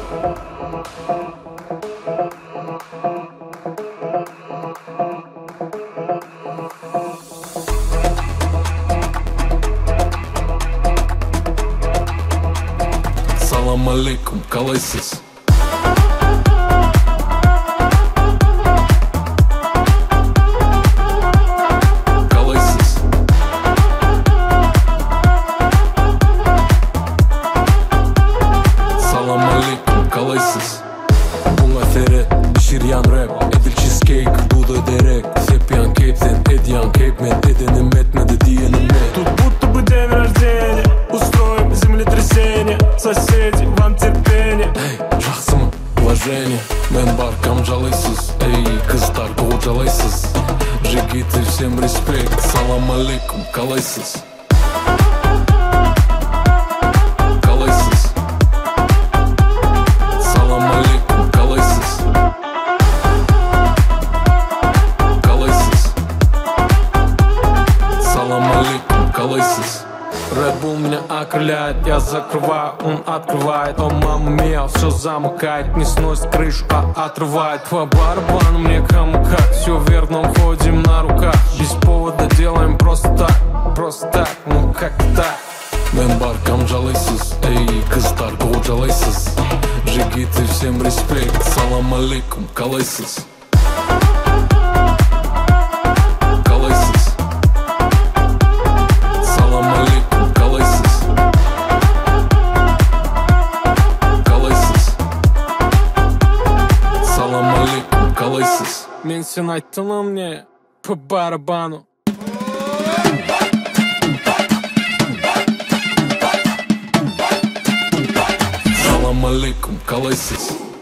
Салам алейкум, қалайсыз? Қалайсыз? Салам алейкум, қалайсыз? Бұл афере ширян рэп, Эдил чизкейк, Дуда дерек. Все пьян кейп, сен эдиян кейп, мен эденім этмеді диенім не. Тут будто бы день рождения, устроим землетрясение. Соседи, вам терпение. Эй, жақсымы, уважение. Мен баркам жалайсыз, эй, қыздар қол жалайсыз. Жигиты, всем респект, салам алейкум, қалайсыз? Қалайсыз? Салам алейкум, қалайсыз? Қалайсыз? Салам алейкум, қалайсыз? Red Bull меня окрыляет, я закрываю, он открывает. О, мама мия, все замыкает, не сносит крышу, а отрывает. По барабану мне кому как, все вверх, но ходим на руках. Без повода делаем просто так, ну как так. Мен баркам жалайсыз, эй, қыздар қол жалайсыз. Жигиты, всем респект, салам алейкум, қалайсыз? Қалайсыз? Салам алейкум, қалайсыз? Қалайсыз? Салам алейкум, қалайсыз? Мен сен айттың мне по барабану. Салам алейкум, қалайсыз?